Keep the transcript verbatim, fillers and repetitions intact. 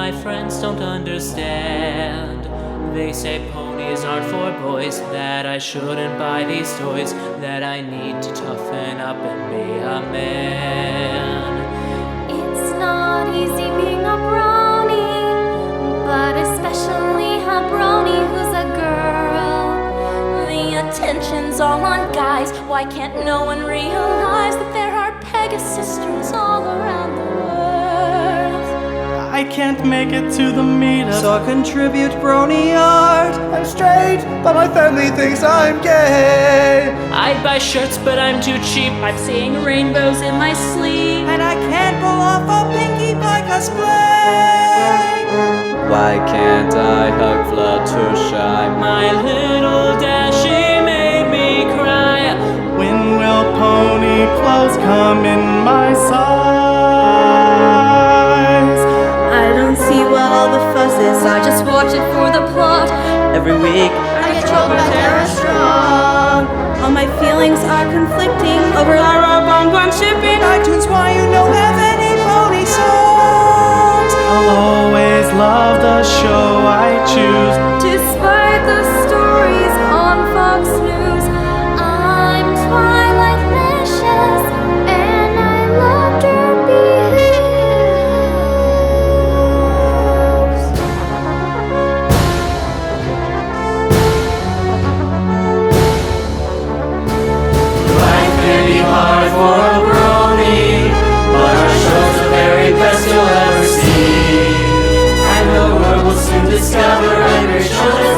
my friends don't understand. They say ponies aren't for boys, that I shouldn't buy these toys, that I need to toughen up and be a man. It's not easy being a brony, but especially a brony who's a girl. The attention's all on guys. Why can't no one realize that there are Pegasisters all around the world? I can't make it to the meetup, so I contribute brony art. I'm straight, but my family thinks I'm gay. I'd buy shirts, but I'm too cheap. I'm seeing rainbows in my sleeve, and I can't pull off a Pinkie Pie cosplay. Why can't I hug Fluttershy? My little Dashie made me cry. When will pony clothes come in my size? I don't see what all the fuss is, I just watch it for the plot. Every week I get told by Tara Strong. All my feelings are conflicting over Lara Bonbon shipping. iTunes, why you don't have any pony songs? I'll always love the show I choose. Despite the stories on Fox News, I'm Twilight Licious, and I love Derby Hills. Life can be hard for a brony, but our show's the very best you'll ever see. And the world will soon discover every show